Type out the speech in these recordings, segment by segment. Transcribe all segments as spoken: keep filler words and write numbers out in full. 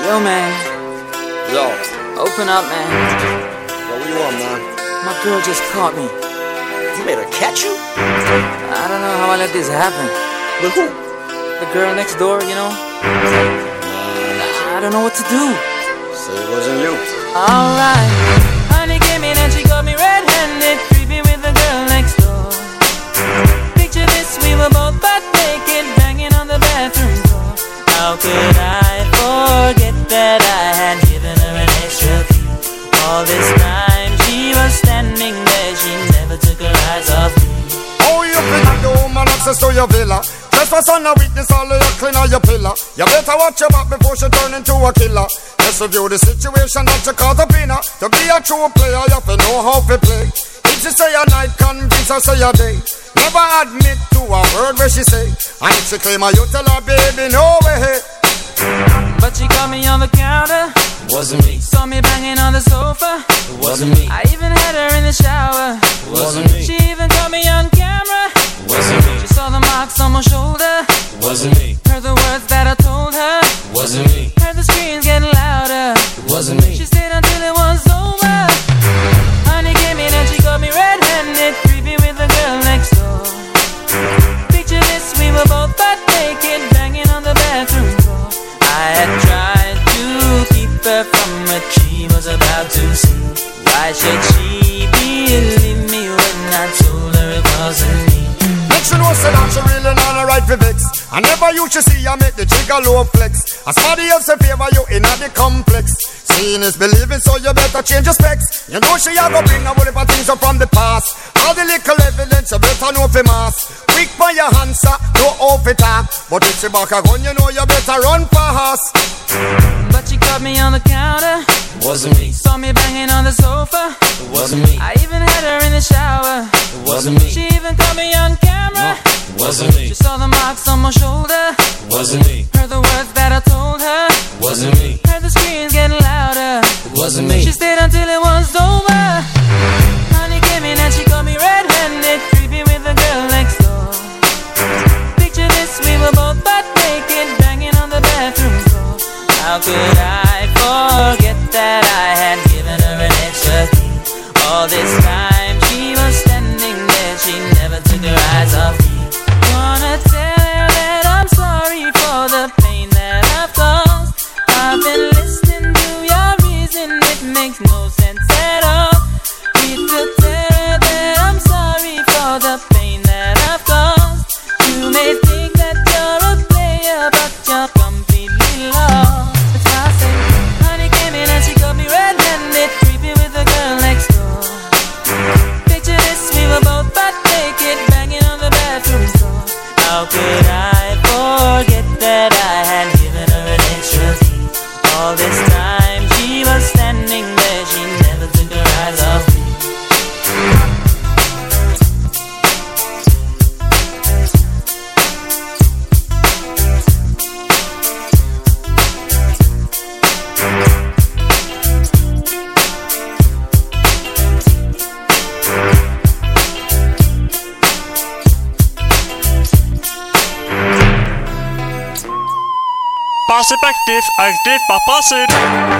Yo, man. Yo. Open up, man. Yo, what you want, man? My girl just caught me. You made her catch you? I don't know how I let this happen. With who? The girl next door, you know? I don't know what to do. So it wasn't you. Alright. Honey came in and she got me red-handed, creepy with the girl next door. Picture this, we were both butt naked, banging on the bathroom door. How could I forget that I had given her an extra key? All this time she was standing there, she never took her eyes off me. Oh, you feel the woman access to your villa. Just for son of witness, all of your clean on your pillar. You better watch your back before she turn into a killer. Let's review the situation that you caught up in her. To be a true player, you have to know how to play. If she say a night, convince her say a day. Never admit to a word where she say. And if she claim her, you tell her, baby, no way. But she caught me on the counter. It wasn't me. Saw me banging on the sofa. It wasn't me. I even had her in the shower. It wasn't me. She even caught me on camera. It wasn't me. She saw the marks on my shoulder. It wasn't me. Heard the words that I told her. It wasn't me. Heard the screams getting louder. It wasn't me. She stayed until it was over. Honey came in and she got me red-handed, creepy with the girl next door. Picture this, we were both butt naked, banging on the bathroom door. I had tried to keep her from what she was about to see. Why should she believe me when I told her it wasn't me? Make sure no say that she really not a right for vex. I never used to see her make the trigger low flex. As somebody else in favor you in the complex. Seeing is believing, so you better change your specs. You know she a go bring a whole heap of things up from the past. All the little evidence you better know for mass. Quick for your answer, no off it talk. But if she back a gun, you know you better run fast. But she caught me on the counter. It wasn't me. Saw me banging on the sofa. It wasn't me. I even had her in the shower. It wasn't me. She even caught me on camera. It wasn't me. She saw the marks on my shoulder. It wasn't me. Heard the words that I told her. It wasn't me. Heard the screams getting louder. It wasn't me. She stayed until it was over. Honey came in and she got me red-handed, creepy with the girl next door. Picture this, we were both butt naked, banging on the bathroom floor. How could I forget that I had given her an extra key? All this time she was standing there, she never took her eyes off me. Wanna tell her that I'm sorry for the pain that I've caused. I've been listening to your reason, it makes no sense at all. Need to tell her that I'm sorry for the pain that I've caused. You may think that you're a player, but you're completely lost. That's why I say, honey came in and she got me red-handed, creepy with the girl next door. Picture this, we were both butt naked, banging on the bathroom door. How could I forget that I had given her an extra key? All this time she was standing there, she never took her eyes off me. Passive active, active but passive.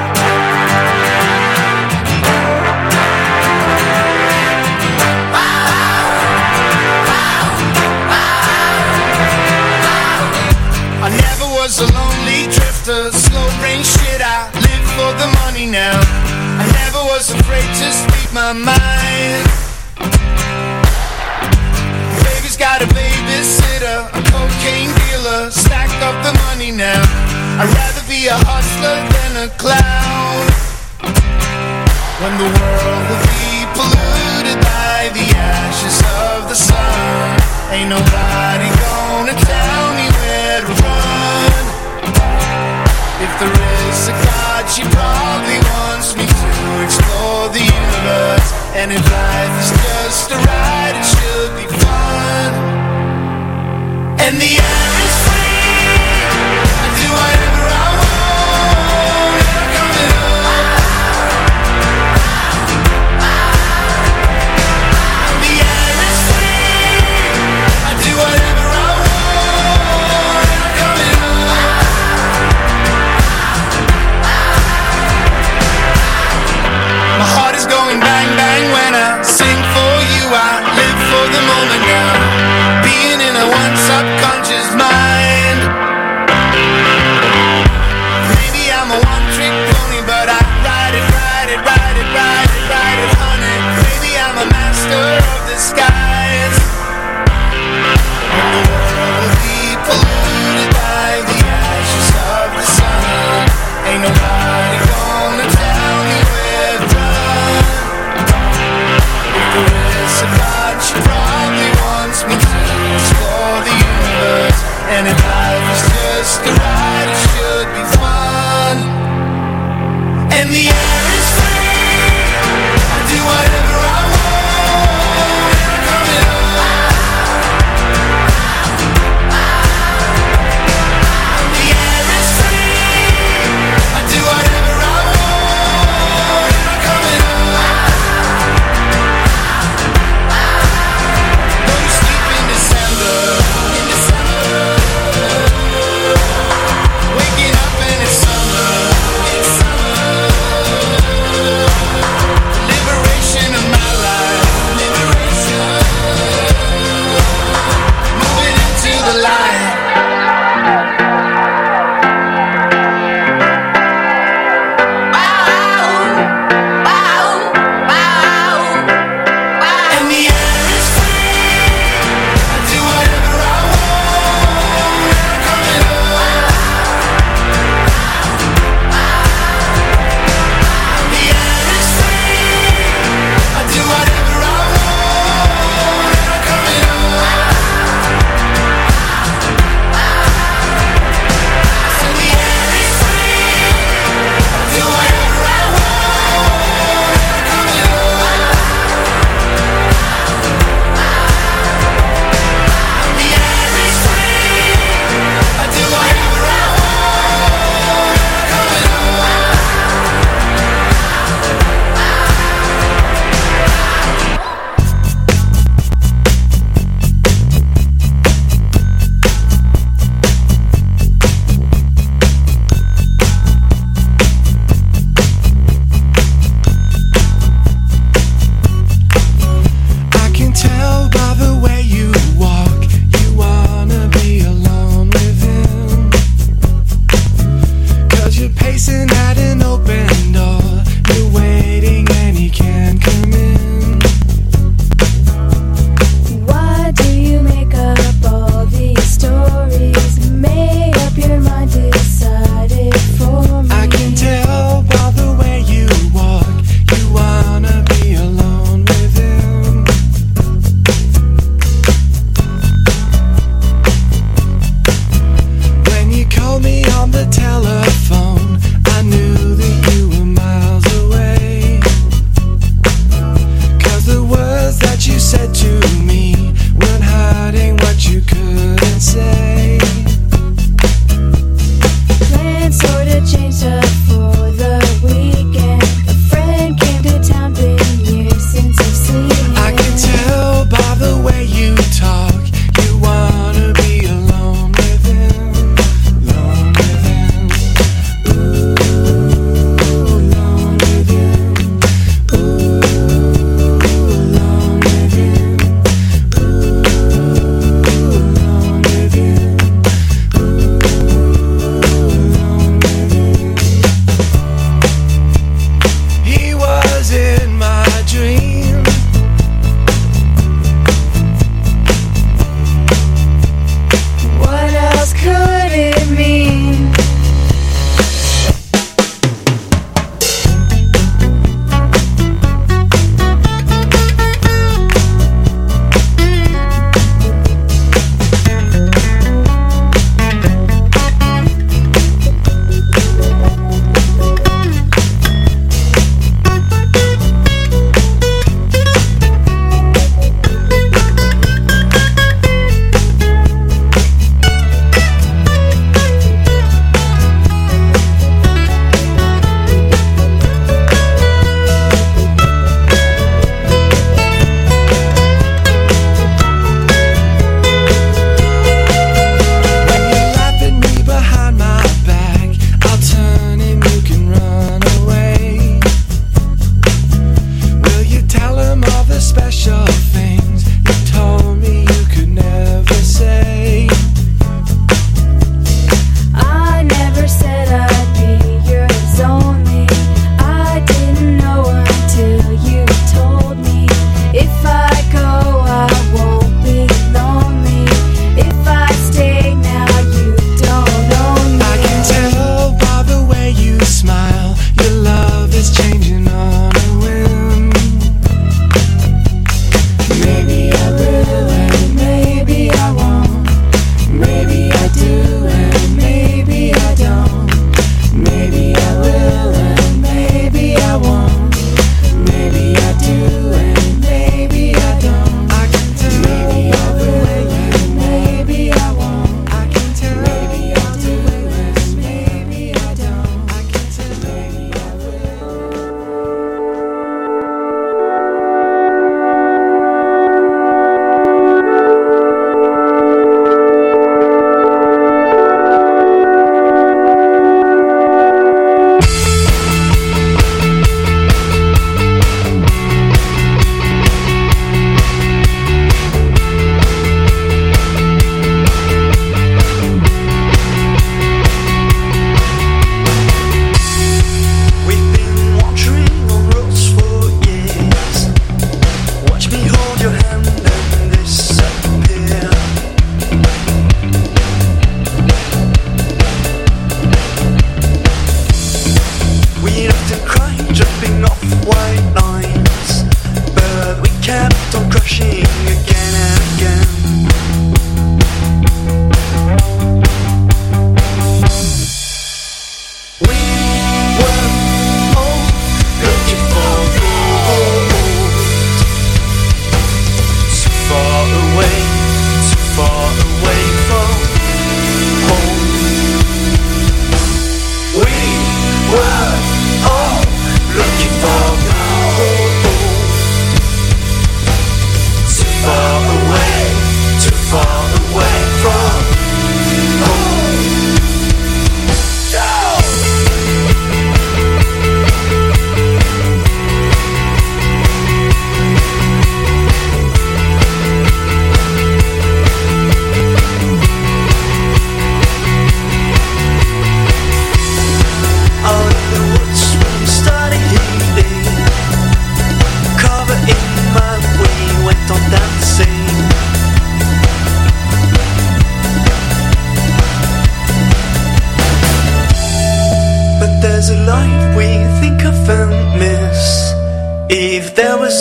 I never was a lonely drifter, slow brain shit, I live for the money now. I never was afraid to speak my mind. Baby's got a babysitter, a cocaine dealer, stacked up the money now. I'd rather be a hustler than a clown. When the world will be polluted by the ashes of the sun, ain't nobody gonna tell me where to run. If there is a God, she probably wants me to explore the universe. And if life is just a ride, it should be fun. And the air is free, I do whatever I want. I'm coming up. And the air is free, I do whatever I want. I'm coming up.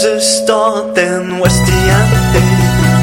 start, then what's the end?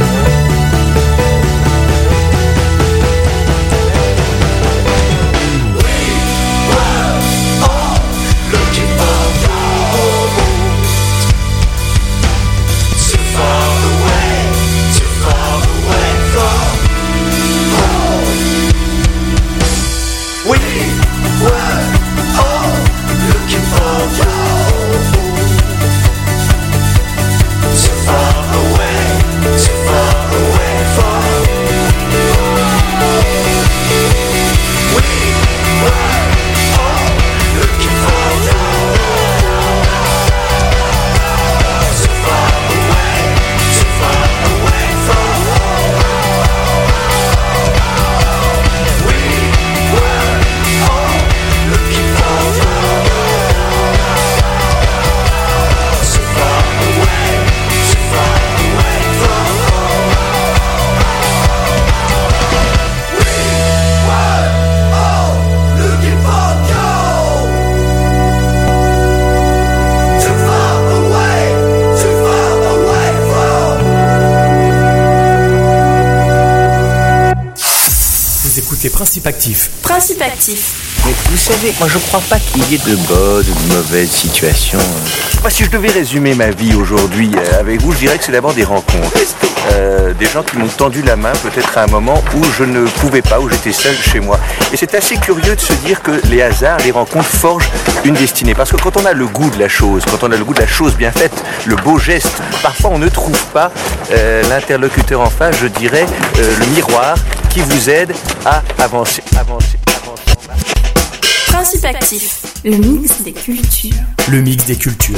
Principe actif. Principe actif. Mais vous savez, moi je crois pas qu'il y ait de bonnes ou de mauvaises situations. Moi, si je devais résumer ma vie aujourd'hui euh, avec vous, je dirais que c'est d'abord des rencontres. Euh, des gens qui m'ont tendu la main peut-être à un moment où je ne pouvais pas, où j'étais seul chez moi. Et c'est assez curieux de se dire que les hasards, les rencontres forgent une destinée. Parce que quand on a le goût de la chose, quand on a le goût de la chose bien faite, le beau geste, parfois on ne trouve pas euh, l'interlocuteur en face, je dirais, euh, le miroir qui vous aide à avancer, avancer, avancer. Principe actif, le mix des cultures. Le mix des cultures.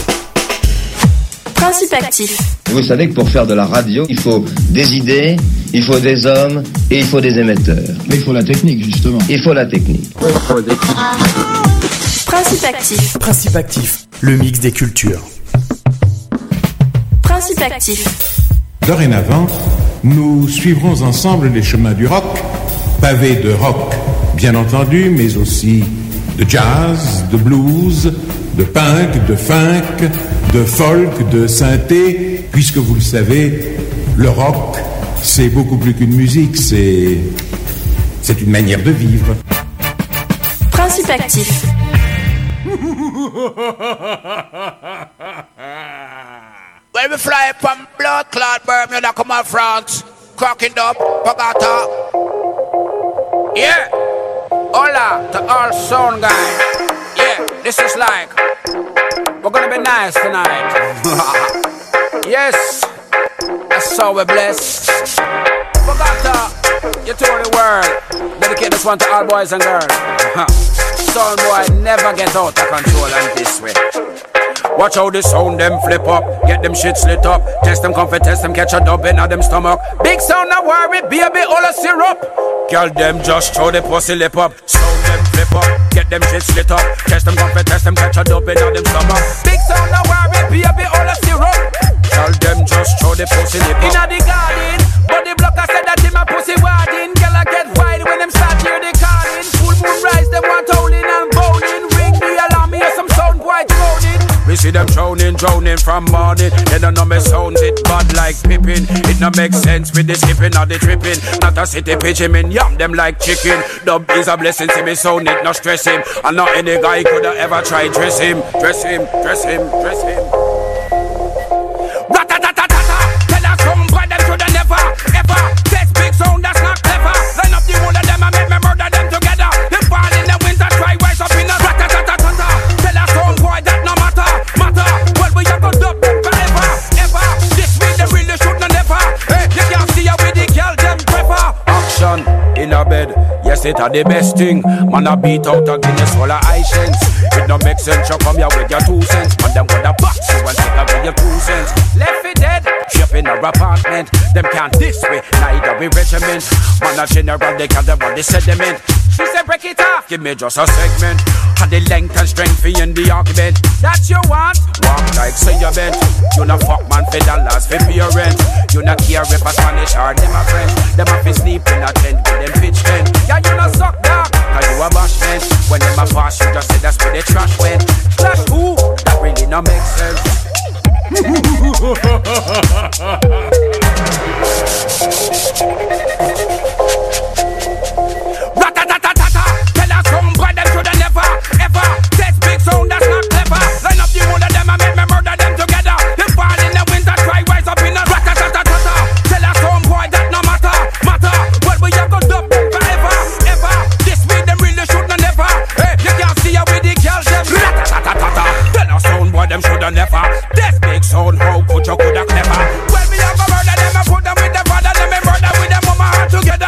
Principe actif. Vous savez que pour faire de la radio, il faut des idées, il faut des hommes et il faut des émetteurs. Mais il faut la technique, justement. Il faut la technique. Principe actif. Principe actif, le mix des cultures. Principe actif. Dorénavant, nous suivrons ensemble les chemins du rock, pavés de rock, bien entendu, mais aussi de jazz, de blues, de punk, de funk, de folk, de synthé, puisque vous le savez, le rock, c'est beaucoup plus qu'une musique, c'est, c'est une manière de vivre. Principe actif. When we fly from blood clot Bermuda, come on France, cracking up, Bogota. Yeah, hola to all sound guys. Yeah, this is like, we're gonna be nice tonight. Yes, that's how we're blessed. Bogota, you told the world, dedicate this one to all boys and girls. Sound boy never get out of control and this way. Watch how the sound them flip up, get them shit slit up. Test them comfort, test them catch a dub in them stomach. Big sound no worry, baby, all a syrup. Girl them just throw the pussy lip up. Sound them flip up, get them shit slit up. Test them comfort, test them catch a dub in them stomach. Big sound no worry, baby, all a syrup. Girl them just throw the pussy lip up. Inna the garden, but the blocker said that him a pussy warding. Girl I get wild when them start hear the calling. Full moon rise, them want howling and bowling. Ring the alarm, hear some sound boy droning. We see them drowning, drowning from morning. They don't know me sounds it bad like Pippin. It no make sense with the skipping or the tripping. Not a city pigeon, in yam them like chicken. Dub is a blessing, see me sound it, not stress him. And not any guy could have ever tried dress him. Dress him, dress him, dress him. Rat-a-ta-ta-ta-ta. Tell us some boy them shoulda never, ever test big sound that's not clever. Line up the whole of them and make me murder them together. Them fall in the winter, try rise up in the rat-a-ta-ta-ta-ta. Tell us some boy that no matter. Matter, well we have to dub them forever, ever. This mean they really should not never. Hey, you can't see how with the girl them prefer. Action in a bed, yes it a the best thing. Man a beat out a Guinness full of Haitians. It no make sense, you come here with your two cents. Man them gonna box you and take away your two cents. Left it dead, ship in our apartment. Them can't this way, neither we regiment. Man a general, they can't the body sediment. She said break it off, give me just a segment. And the length and strength for in the argument. That you want, walk like say you bent. You not fuck man for dollars for parent. You not care if a Spanish or them a French. Them a fi sleep in a tent with them pitch tent. Yeah you not suck dog, cause you a bashment. When them a pass you just say that's where the trash went. Trash who? That really no make sense. Rat-a-tat-ta-ta-ta. Tell us some boy them shoulda never, ever test big sound that's not clever. Line up the whole of them and make me murder them together. They fall in the winter, try rise up in a rat-a-tat-ta-ta-ta. Tell us some boy that no matter, matter. Well we have to dub them forever, ever. This way them really should not never. Hey, you can't see how we the girls them. Rat-a-tat-ta-ta-ta. Tell us some boy them shoulda never. Test big sound, how could you coulda clever? Well we have to murder them and put them with the father, them and murder with them mama all together.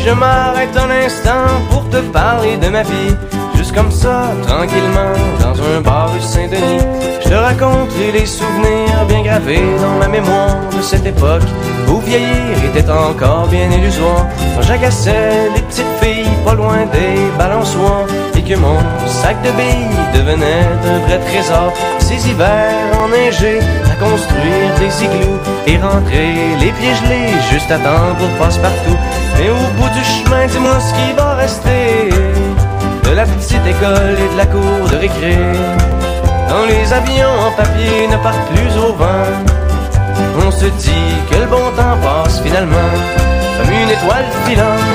je m'arrête un instant pour te parler de ma vie, juste comme ça, tranquillement, dans un bar rue Saint-Denis, je te raconte les souvenirs bien gravés dans ma mémoire de cette époque où vieillir était encore bien illusoire, quand j'agaçais les petites filles pas loin des balançoires et que mon sac de billes devenait un vrai trésor. Ces hivers enneigés à construire des igloos et rentrer les pieds gelés juste à temps pour passe-partout. Mais au bout du chemin, dis-moi ce qui va rester de la petite école et de la cour de récré. Quand les avions en papier ne partent plus au vent, on se dit que le bon temps passe finalement comme une étoile filante.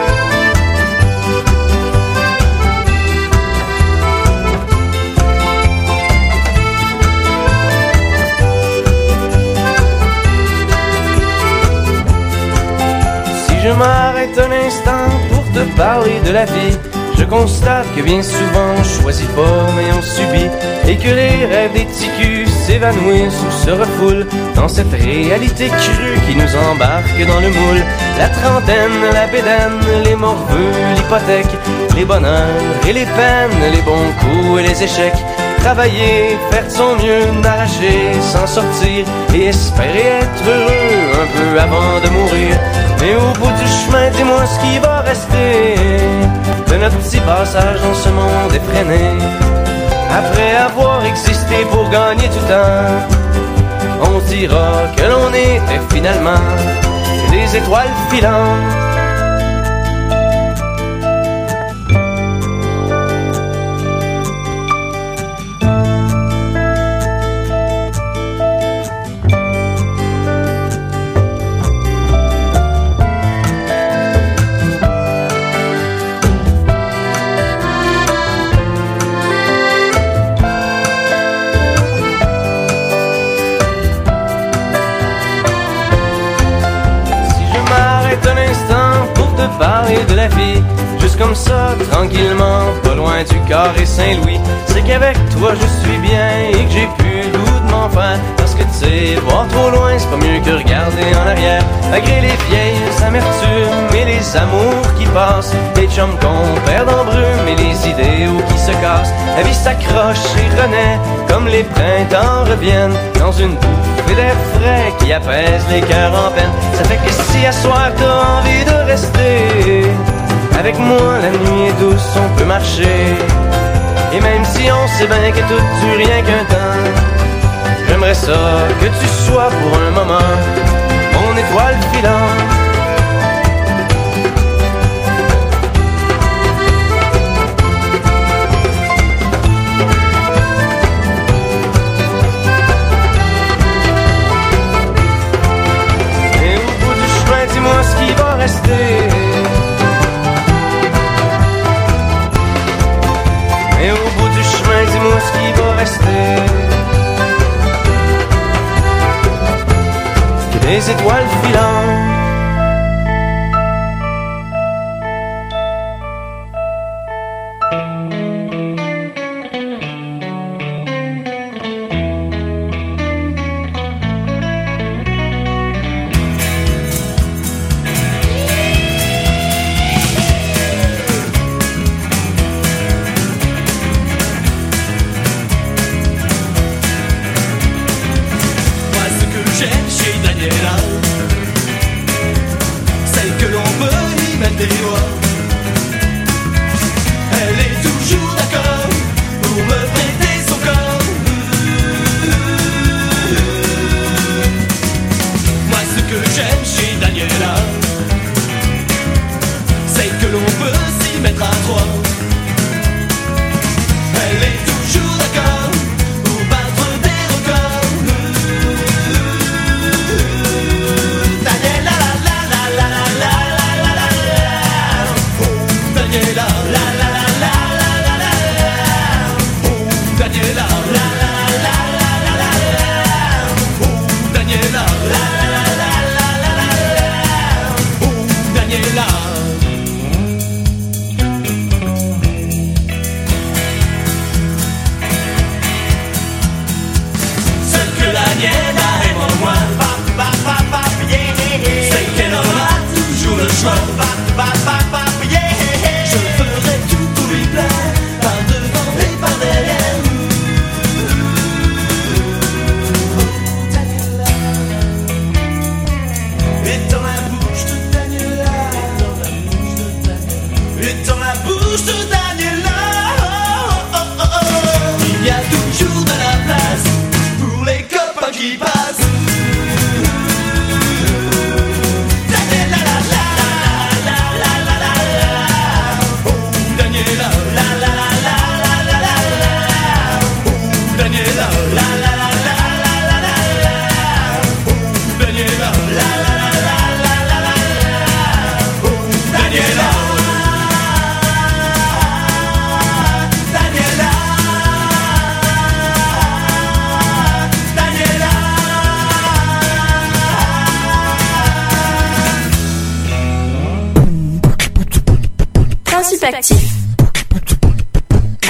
Si je m'arrête un instant pour te parler de la vie, je constate que bien souvent on choisit pas mais on subit, et que les rêves des ticus s'évanouissent ou se refoulent dans cette réalité crue qui nous embarque dans le moule. La trentaine, la bédaine, les morveux, l'hypothèque, les bonheurs et les peines, les bons coups et les échecs. Travailler, faire de son mieux, n'arracher, s'en sortir et espérer être heureux un peu avant de mourir. Mais au bout du chemin, dis-moi ce qui va rester de notre petit passage dans ce monde effréné. Après avoir existé pour gagner du temps, on dira que l'on était finalement des étoiles filantes. Parler de la vie, juste comme ça, tranquillement, pas loin du carré Saint-Louis. C'est qu'avec toi je suis bien et que j'ai plus le goût de m'en faire. Parce que tu sais, voir trop loin, c'est pas mieux que regarder en arrière. Malgré les vieilles amertumes et les amours qui passent, les chums qu'on perd en brume et les idéaux qui se cassent, la vie s'accroche et renaît comme les printemps reviennent dans une bouffée d'air frais qui apaise les cœurs en peine. Ça fait que si à soir t'as envie de rester avec moi, la nuit est douce, on peut marcher. Et même si on sait bien que tout dure rien qu'un temps, j'aimerais ça que tu sois pour un moment mon étoile filante. Et au bout du chemin, dis-moi ce qui va rester. Et au bout du chemin, dis-moi ce qui va rester. Que des étoiles filantes.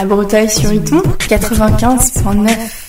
Breteuil sur Iton quatre-vingt-quinze point neuf.